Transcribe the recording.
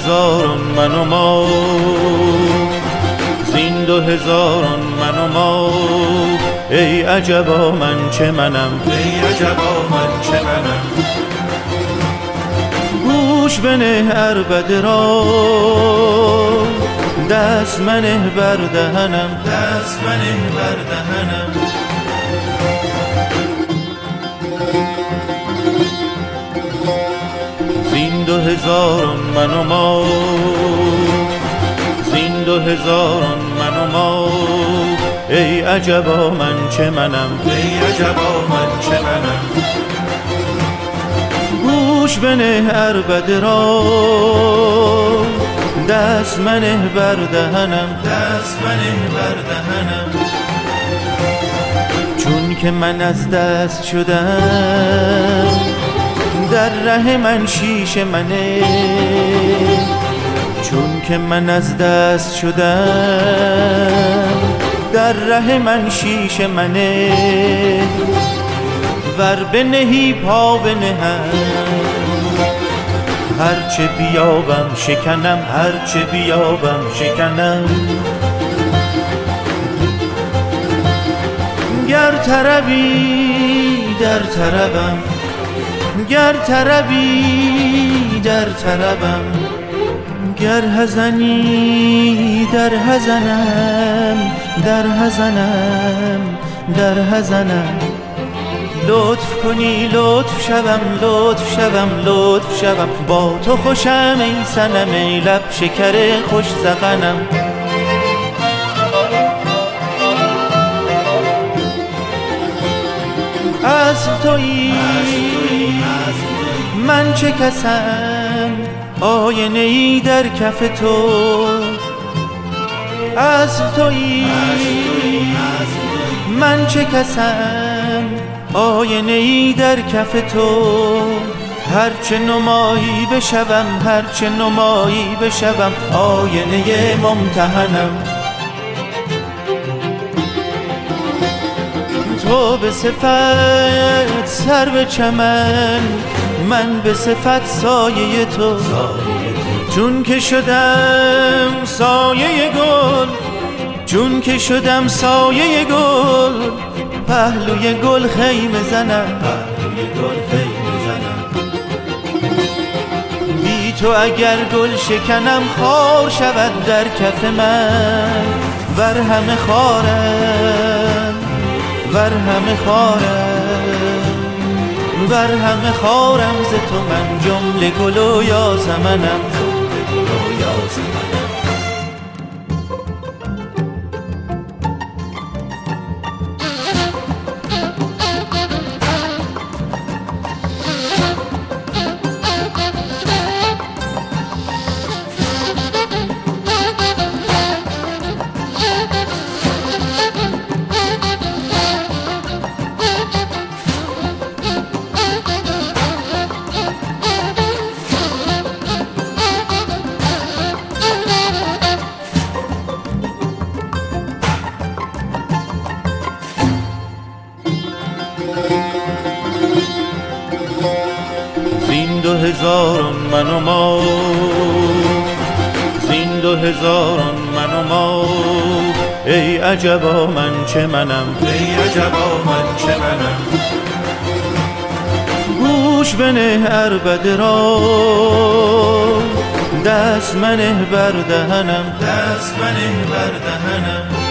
هزاران من و ما، زین 2000 من و ما. ای عجبا من چه منم، ای عجبا من چه منم. گوش بنه عربده را، دست منه بر دهنم، دست منه بر دهنم. زین 2000 من و ما، زین 2000 من و ما. ای عجبا من چه منم، ای عجبا من چه منم. گوش بنه عربده را، دست منه بر دهنم، دست منه بر دهنم. چون که من از دست شدم، در ره من شیشه منه. چون که من از دست شدم، در ره من شیشه منه. ور بنهی پا بنهم، هرچه بیابم شکنم، هرچه بیابم شکنم. گر طربی در طربم، گر طربی در طربم. گر حزنی در حزنم، در حزنم، در حزنم. لطف کنی لطف شوم، لطف شوم، لطف شوم. با تو خوشم ای صنم، ای لب شکر خوش ذقنم. اصل تویی من چه کسم، آینه ای در کف تو. اصل تویی من چه کسم، آینه ای در کف تو. هرچه نمایی بشوم، هرچه نمایی بشوم. آینه ممتحنم. تو به صفت سرو چمن، من به صفت سایه تو. چون که شدم سایه گل، چون که شدم سایه گل. پهلوی گل خیمه زنم، پهلوی گل خیمه زنم. بی تو اگر گل شکنم، خار شود در کف من. ور همه خارم، ور همه خارم، ور همه خارم. ز تو من جمله گل و یاسمنم، جمله گل و یاسمنم. زین 2000 من و ما، زین 2000 من و ما. ای عجبا من چه منم، ای عجبا من چه منم. گوش بنه عربده را، دست منه بر دهنم، دست منه بر دهنم.